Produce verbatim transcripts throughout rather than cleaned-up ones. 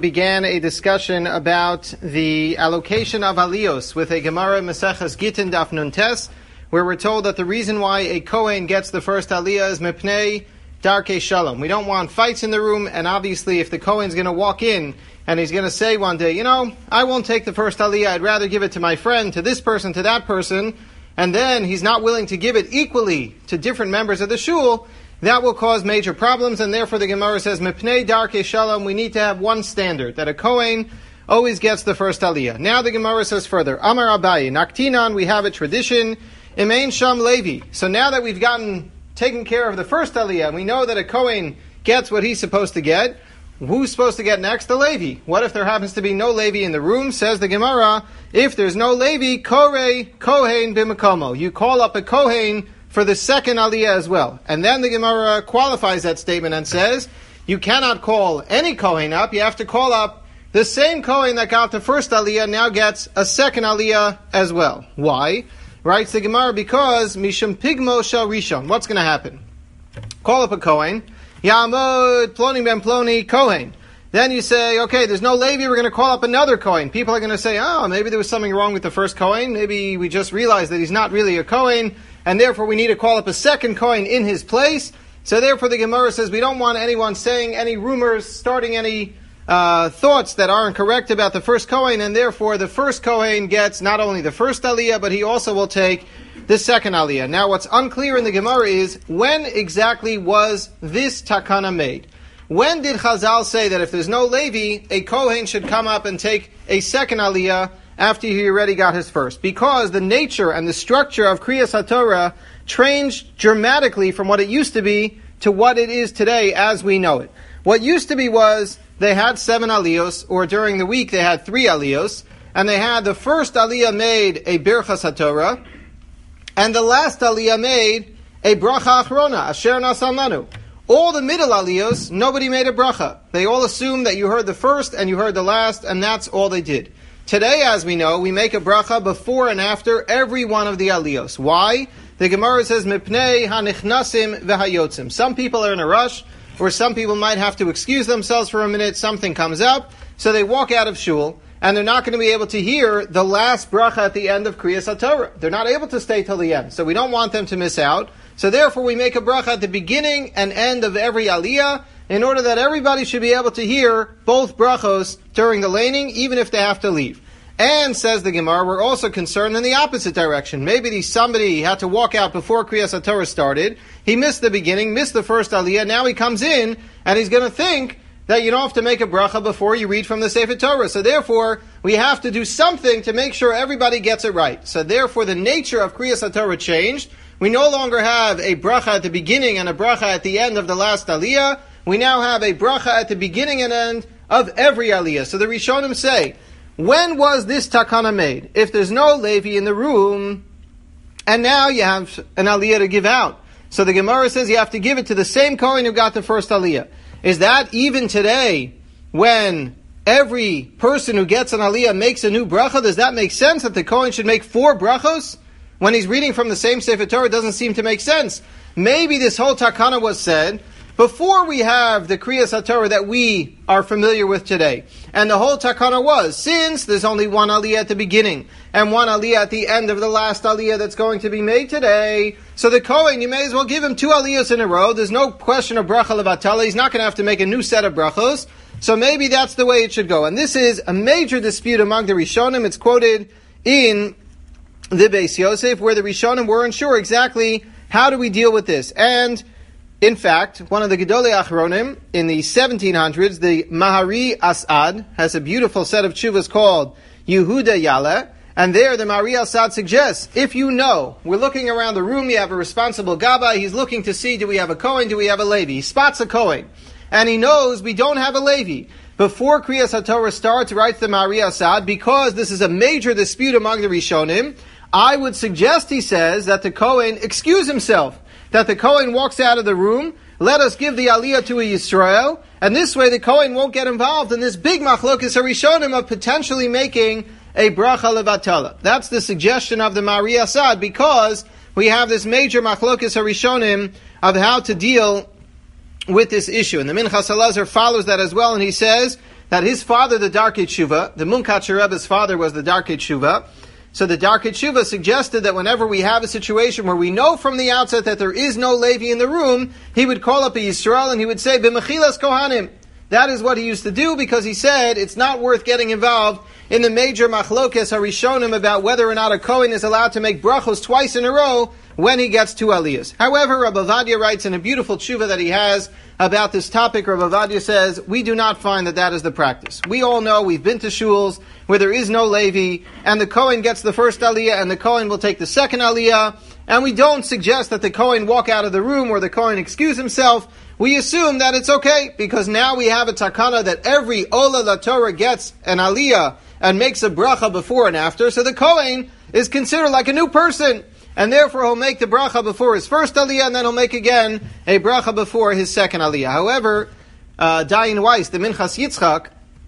began a discussion about the allocation of aliyos with a Gemara Maseches Gittin Daf Nun Tes, where we're told that the reason why a Kohen gets the first aliyah is mipnei darkei shalom. We don't want fights in the room, and obviously if the Kohen's going to walk in and he's going to say one day, you know, I won't take the first aliyah, I'd rather give it to my friend, to this person, to that person, and then he's not willing to give it equally to different members of the shul, that will cause major problems, and therefore the Gemara says, Mipnei darkei shalom, we need to have one standard, that a Kohen always gets the first aliyah. Now the Gemara says further, Amar Abaye, Naktinan, we have a tradition, Imein Sham Levi. So now that we've gotten, taken care of the first aliyah, we know that a Kohen gets what he's supposed to get, who's supposed to get next? The Levi. What if there happens to be no Levi in the room? Says the Gemara, if there's no Levi, Korei Kohen b'makomo. You call up a Kohen for the second aliyah as well. And then the Gemara qualifies that statement and says, you cannot call any Kohen up, you have to call up the same Kohen that got the first aliyah, now gets a second aliyah as well. Why? Writes the Gemara, because Mishum Pigmo Shal Rishon. What's going to happen? Call up a Kohen, Yamod Ploni Ben Ploni Kohen. Then you say, okay, there's no Levi, we're going to call up another Kohen. People are going to say, oh, maybe there was something wrong with the first Kohen, maybe we just realized that he's not really a Kohen, and therefore we need to call up a second Kohen in his place. So therefore the Gemara says we don't want anyone saying any rumors, starting any uh, thoughts that aren't correct about the first Kohen, and therefore the first Kohen gets not only the first aliyah, but he also will take the second aliyah. Now what's unclear in the Gemara is, when exactly was this takana made? When did Chazal say that if there's no Levi, a Kohen should come up and take a second aliyah after he already got his first? Because the nature and the structure of Kriyas HaTorah changed dramatically from what it used to be to what it is today as we know it. What used to be was they had seven aliyos, or during the week they had three aliyos, and they had the first aliyah made a Birchas HaTorah, and the last aliyah made a Bracha Achrona, Asher Nasan Lanu. All the middle aliyos, nobody made a bracha. They all assumed that you heard the first and you heard the last, and that's all they did. Today, as we know, we make a bracha before and after every one of the aliyos. Why? The Gemara says, Mipnei hanichnasim v'hayotzim. Some people are in a rush, or some people might have to excuse themselves for a minute, something comes up, so they walk out of shul, and they're not going to be able to hear the last bracha at the end of Kriyas HaTorah. They're not able to stay till the end, so we don't want them to miss out. So therefore we make a bracha at the beginning and end of every aliyah, in order that everybody should be able to hear both brachos during the laning, even if they have to leave. And, says the Gemara, we're also concerned in the opposite direction. Maybe somebody had to walk out before Kriyas HaTorah started, he missed the beginning, missed the first aliyah, now he comes in, and he's going to think that you don't have to make a bracha before you read from the Sefer Torah. So therefore, we have to do something to make sure everybody gets it right. So therefore, the nature of Kriyas HaTorah changed. We no longer have a bracha at the beginning and a bracha at the end of the last aliyah. We now have a bracha at the beginning and end of every aliyah. So the Rishonim say, when was this takana made? If there's no Levi in the room, and now you have an aliyah to give out. So the Gemara says you have to give it to the same Kohen who got the first aliyah. Is that even today, when every person who gets an aliyah makes a new bracha, does that make sense that the Kohen should make four brachos? When he's reading from the same Sefer Torah, it doesn't seem to make sense. Maybe this whole takana was said before we have the Kriyas HaTorah that we are familiar with today. And the whole takana was, since there's only one aliyah at the beginning, and one aliyah at the end of the last aliyah that's going to be made today, so the Kohen, you may as well give him two aliyahs in a row. There's no question of bracha levatala. He's not going to have to make a new set of brachos. So maybe that's the way it should go. And this is a major dispute among the Rishonim. It's quoted in the Beis Yosef, where the Rishonim weren't sure exactly how do we deal with this. And in fact, one of the Gedolei Achronim in the seventeen hundreds, the Mahari Asad, has a beautiful set of tshuvas called Yehuda Yala, and there the Mahari Asad suggests, if you know, we're looking around the room, you have a responsible Gabbai, he's looking to see, do we have a Kohen, do we have a Levi? He spots a Kohen, and he knows we don't have a Levi. Before Kriyas HaTorah starts, writes the Mahari Asad, because this is a major dispute among the Rishonim, I would suggest, he says, that the Kohen excuse himself, that the Kohen walks out of the room, let us give the aliyah to a Yisrael, and this way the Kohen won't get involved in this big machlokes harishonim of potentially making a bracha levatala. That's the suggestion of the Mahari Asad, because we have this major machlokes harishonim of how to deal with this issue. And the Minchas Elazar follows that as well, and he says that his father, the Darkei Tshuva, the Munkatcher Rebbe's father was the Darkei Tshuva. So the Darkei Tshuva suggested that whenever we have a situation where we know from the outset that there is no Levi in the room, he would call up a Yisrael and he would say, B'mechilas Kohanim. That is what he used to do, because he said it's not worth getting involved in the major machlokes harishonim about whether or not a Kohen is allowed to make brachos twice in a row when he gets two aliyahs. However, Rabbi Ovadia writes in a beautiful tshuva that he has about this topic. Rabbi Ovadia says, we do not find that that is the practice. We all know, we've been to shuls where there is no Levi, and the Kohen gets the first aliyah, and the Kohen will take the second aliyah, and we don't suggest that the Kohen walk out of the room or the Kohen excuse himself. We assume that it's okay, because now we have a takana that every Ola La Torah gets an aliyah and makes a bracha before and after, so the Kohen is considered like a new person, and therefore he'll make the bracha before his first aliyah, and then he'll make again a bracha before his second aliyah. However, uh, Dayan Weiss, the Minchas Yitzchak,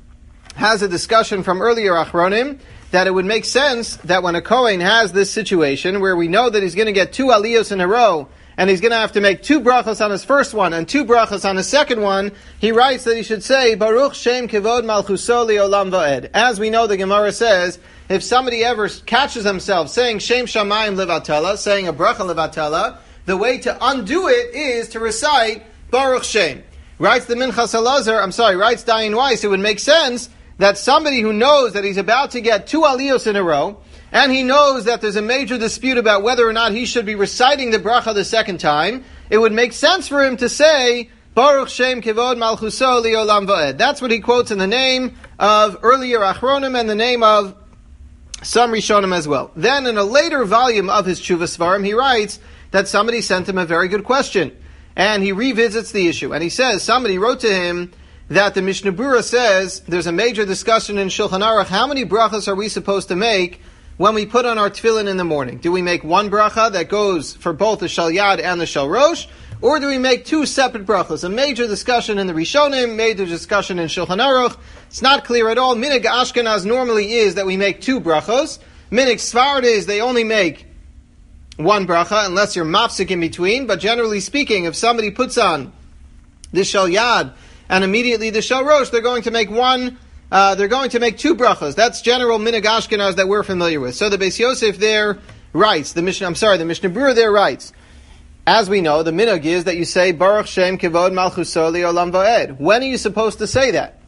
has a discussion from earlier Achronim that it would make sense that when a Kohen has this situation where we know that he's going to get two aliyos in a row, and he's going to have to make two brachos on his first one and two brachos on his second one, he writes that he should say, Baruch Shem Kivod Malchuso Leolam Va'ed. As we know, the Gemara says, if somebody ever catches himself saying Shem Shamayim Levatela, saying a bracha Levatela, the way to undo it is to recite Baruch Shem. Writes the Minchas Elazar, I'm sorry, writes Dayan Weiss, it would make sense that somebody who knows that he's about to get two aliyos in a row, and he knows that there's a major dispute about whether or not he should be reciting the bracha the second time, it would make sense for him to say, Baruch Shem Kivod Malchuso Leolam Va'ed. That's what he quotes in the name of earlier Achronim and the name of some Rishonim as well. Then in a later volume of his Tshuva Svarim, he writes that somebody sent him a very good question. And he revisits the issue. And he says, somebody wrote to him that the Mishnah Berurah says there's a major discussion in Shulchan Aruch, how many brachas are we supposed to make when we put on our tefillin in the morning? Do we make one bracha that goes for both the Shal Yad and the Shal Rosh? Or do we make two separate brachas? A major discussion in the Rishonim, major discussion in Shulchan Aruch. It's not clear at all. Minig Ashkenaz normally is that we make two brachos. Minig Sfarad is they only make one bracha, unless you're mafsik in between. But generally speaking, if somebody puts on the Shal Yad and immediately the Shal Rosh, they're going to make one Uh, they're going to make two brachos. That's general minig Ashkenaz that we're familiar with. So the Beis Yosef there writes, the Mishnah, I'm sorry, the Mishnah Berurah there writes, as we know, the minig is that you say, Baruch Shem Kivod Malchuso Leolam Va'ed. When are you supposed to say that?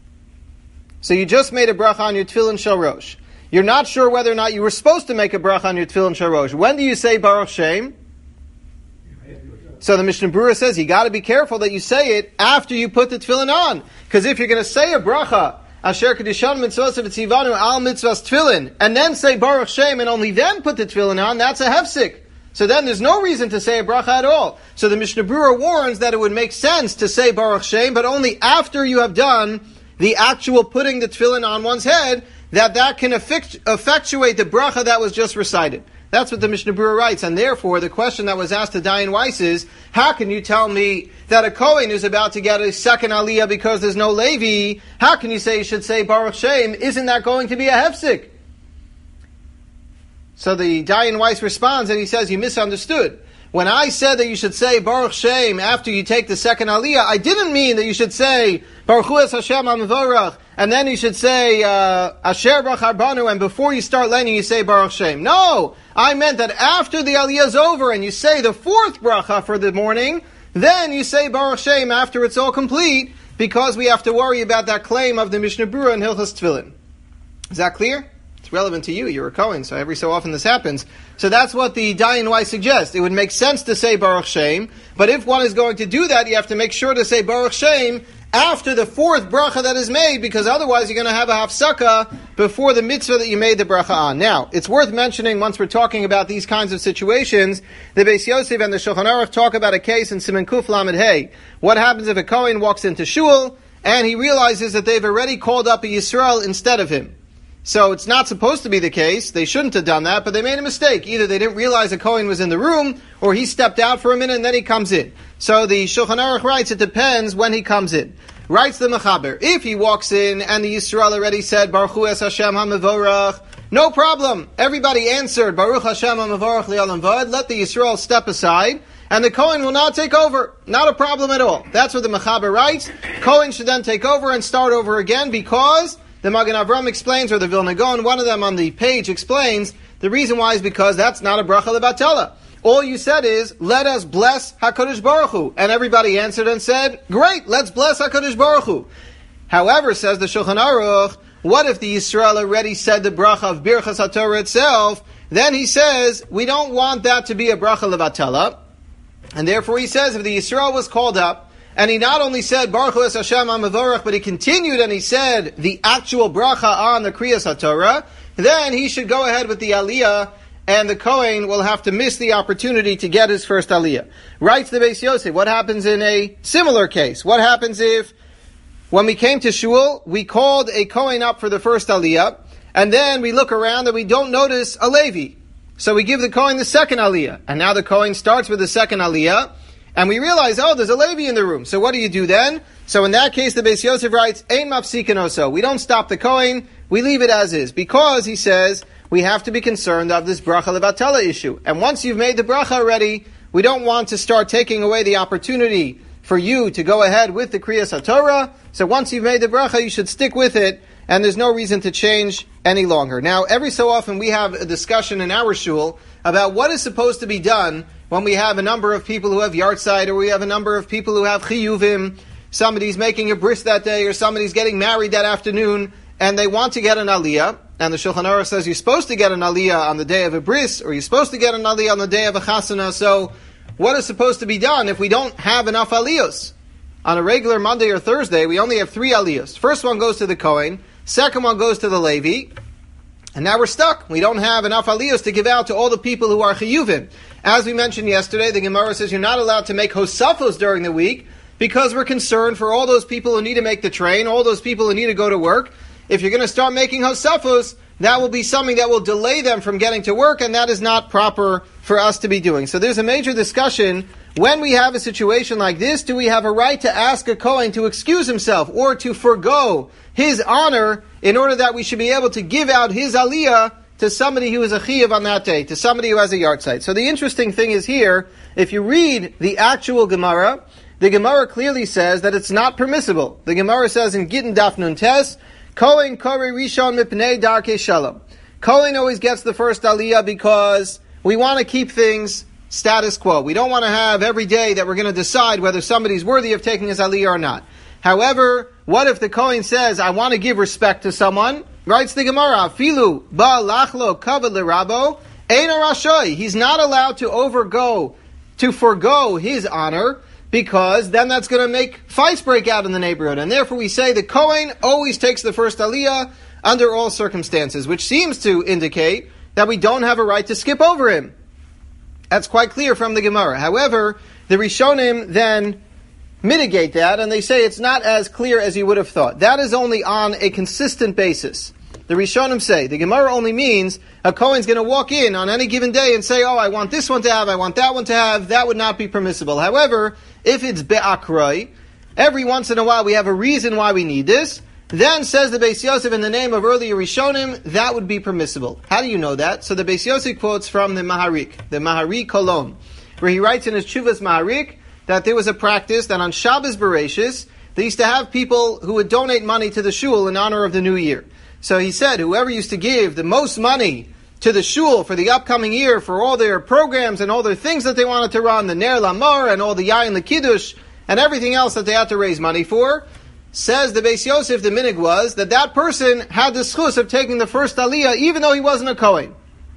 So you just made a bracha on your tefillin Shal Rosh. You're not sure whether or not you were supposed to make a bracha on your tefillin Shal Rosh. When do you say Baruch Shem? So the Mishnah Berurah says, you got to be careful that you say it after you put the tefillin on. Because if you're going to say a bracha, Asher Kedushan Mitzvos V'Tzivanu Al Mitzvos Tefillin, and then say Baruch Shem, and only then put the tefillin on, that's a hefsik. So then there's no reason to say a bracha at all. So the Mishnah Berurah warns that it would make sense to say Baruch Shem, but only after you have done the actual putting the tefillin on one's head, that that can effect- effectuate the bracha that was just recited. That's what the Mishnah Berurah writes, and therefore the question that was asked to Dayan Weiss is, how can you tell me that a Kohen is about to get a second aliyah because there's no Levi? How can you say you should say Baruch Shem? Isn't that going to be a hefsik? So the Dayan Weiss responds and he says, you misunderstood. When I said that you should say Baruch Shem after you take the second aliyah, I didn't mean that you should say Baruch Hu Es Hashem HaMevorach, and then you should say uh, Asher Brach Arbanu, and before you start learning you say Baruch Shem. No! I meant that after the aliyah is over and you say the fourth bracha for the morning, then you say Baruch Shem after it's all complete, because we have to worry about that claim of the Mishnah Berurah in Hilchos Tefillin. Is that clear? It's relevant to you. You're a Kohen, so every so often this happens. So that's what the Dayan Weiss suggests. It would make sense to say Baruch Shem, but if one is going to do that, you have to make sure to say Baruch Shem after the fourth bracha that is made, because otherwise you're going to have a hafsaka before the mitzvah that you made the bracha on. Now, it's worth mentioning, once we're talking about these kinds of situations, the Beis Yosef and the Shulchan Aruch talk about a case in Siman Kuf Lamed Hey. What happens if a Kohen walks into shul and he realizes that they've already called up a Yisrael instead of him? So it's not supposed to be the case. They shouldn't have done that, but they made a mistake. Either they didn't realize a Kohen was in the room, or he stepped out for a minute and then he comes in. So the Shulchan Aruch writes, it depends when he comes in. Writes the Mechaber, if he walks in and the Yisrael already said, Baruch Hu Es Hashem HaMevorach, no problem. Everybody answered, Baruch Hashem HaMevorach Le'olam Va'ed. Let the Yisrael step aside. and the Kohen will not take over. Not a problem at all. That's what the Mechaber writes. Kohen should then take over and start over again because the Magen Avram explains, or the Vilna Gaon, one of them on the page explains, the reason why is because that's not a bracha levatela. All you said is, let us bless HaKadosh Baruch Hu. And everybody answered and said, great, let's bless HaKadosh Baruch Hu. However, says the Shulchan Aruch, what if the Yisrael already said the bracha of Birchas HaTorah itself? Then he says, we don't want that to be a bracha levatela. And therefore he says, if the Yisrael was called up, and he not only said, Baruch Hu es Hashem HaMavorach, but he continued and he said the actual bracha on the Kriyas HaTorah, then he should go ahead with the Aliyah, and the Kohen will have to miss the opportunity to get his first Aliyah. Writes the Beis Yosef, what happens in a similar case? What happens if, when we came to Shul, we called a Kohen up for the first Aliyah, and then we look around and we don't notice a Levi. So we give the Kohen the second Aliyah, and now the Kohen starts with the second Aliyah, and we realize, oh, there's a Levi in the room. So what do you do then? So in that case, the Beis Yosef writes, Ein mafsikin oso. We don't stop the Kohen, we leave it as is, because, he says, we have to be concerned of this bracha levatela issue. And once you've made the bracha already, we don't want to start taking away the opportunity for you to go ahead with the Kriyas HaTorah. So once you've made the bracha, you should stick with it, and there's no reason to change any longer. Now, every so often we have a discussion in our shul about what is supposed to be done when we have a number of people who have yahrzeit, or we have a number of people who have chiyuvim, somebody's making a bris that day, or somebody's getting married that afternoon, and they want to get an aliyah. And the Shulchan Aruch says you're supposed to get an aliyah on the day of a bris, or you're supposed to get an aliyah on the day of a chasana. So, what is supposed to be done if we don't have enough aliyahs? On a regular Monday or Thursday, we only have three aliyahs. First one goes to the Kohen, second one goes to the Levi, and now we're stuck. We don't have enough aliyahs to give out to all the people who are chiyuvim. As we mentioned yesterday, the Gemara says you're not allowed to make hosafos during the week because we're concerned for all those people who need to make the train, all those people who need to go to work. If you're going to start making hosafos, that will be something that will delay them from getting to work, and that is not proper for us to be doing. So there's a major discussion. When we have a situation like this, do we have a right to ask a Kohen to excuse himself or to forego his honor in order that we should be able to give out his aliyah to somebody who is a chiyuv on that day, to somebody who has a yahrzeit? So the interesting thing is here, if you read the actual Gemara, the Gemara clearly says that it's not permissible. The Gemara says in Gittin Daf Nun Tes, Kohen Kore Rishon Mipnei Darkei Shalom. Kohen always gets the first aliyah because we want to keep things status quo. We don't want to have every day that we're going to decide whether somebody's worthy of taking his aliyah or not. However, what if the Kohen says, I want to give respect to someone? Writes the Gemara, Filu ba lachlo kavod lerabo ein rashoy. He's not allowed to overgo, to forego his honor, because then that's going to make fights break out in the neighborhood. And therefore we say the Kohen always takes the first aliyah under all circumstances, which seems to indicate that we don't have a right to skip over him. That's quite clear from the Gemara. However, the Rishonim then mitigate that, and they say it's not as clear as you would have thought. That is only on a consistent basis. The Rishonim say, the Gemara only means a Kohen's going to walk in on any given day and say, oh, I want this one to have, I want that one to have. That would not be permissible. However, if it's be'akroi, every once in a while we have a reason why we need this, then says the Beis Yosef in the name of earlier Rishonim, that would be permissible. How do you know that? So the Beis Yosef quotes from the Maharik, the Maharik Kolon, where he writes in his Chuvas Maharik that there was a practice that on Shabbos Bereshis, they used to have people who would donate money to the shul in honor of the new year. So he said, whoever used to give the most money to the shul for the upcoming year, for all their programs and all their things that they wanted to run, the Ner Lamor and all the Yayin L'Kiddush and everything else that they had to raise money for, says the Beis Yosef, the minig was, that that person had the schus of taking the first aliyah even though he wasn't a Kohen.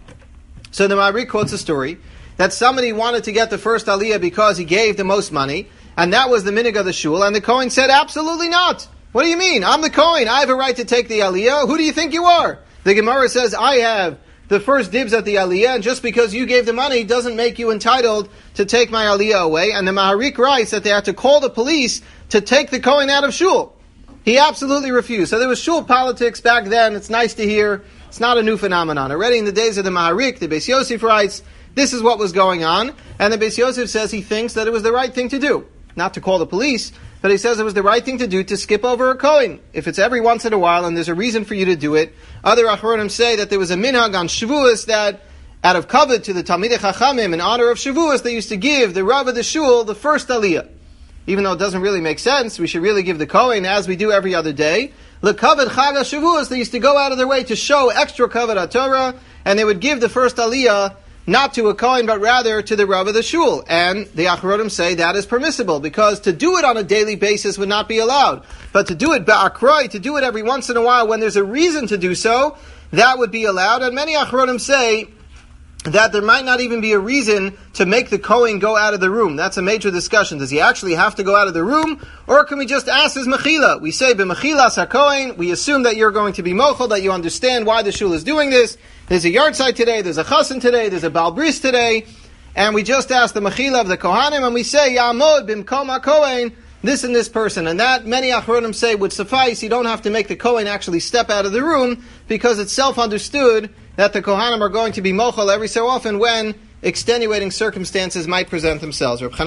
So the Maharik quotes a story that somebody wanted to get the first aliyah because he gave the most money, and that was the minig of the shul, and the Kohen said, absolutely not. What do you mean? I'm the Kohen. I have a right to take the aliyah. Who do you think you are? The Gemara says, I have the first dibs at the aliyah, and just because you gave the money doesn't make you entitled to take my aliyah away. And the Maharik writes that they had to call the police to take the Kohen out of shul. He absolutely refused. So there was shul politics back then. It's nice to hear. It's not a new phenomenon. Already in the days of the Maharik, the Beis Yosef writes, this is what was going on. And the Beis Yosef says he thinks that it was the right thing to do. Not to call the police, but he says it was the right thing to do to skip over a Kohen. If it's every once in a while and there's a reason for you to do it. Other Achronim say that there was a minhag on Shavuos that out of kavod to the Talmidei Chachamim in honor of Shavuos, they used to give the Rav of the Shul the first Aliyah. Even though it doesn't really make sense, we should really give the Kohen as we do every other day. L'kavod Chag HaShavuos, they used to go out of their way to show extra kavod HaTorah, and they would give the first Aliyah not to a Kohen, but rather to the Rav of the Shul. And the Achronim say that is permissible, because to do it on a daily basis would not be allowed. But to do it ba'akroi, to do it every once in a while when there's a reason to do so, that would be allowed. And many Achronim say that there might not even be a reason to make the Kohen go out of the room. That's a major discussion. Does he actually have to go out of the room? Or can we just ask his mechila? We say, b'mechilas ha-Kohen, we assume that you're going to be mochel, that you understand why the shul is doing this. There's a yard site today, there's a chassan today, there's a bal bris today, and we just ask the mechila of the Kohanim, and we say, Ya'amod b'mkom ha-Kohen, this and this person. And that, many Achronim say, would suffice. You don't have to make the Kohen actually step out of the room, because it's self-understood that the Kohanim are going to be mochel every so often when extenuating circumstances might present themselves.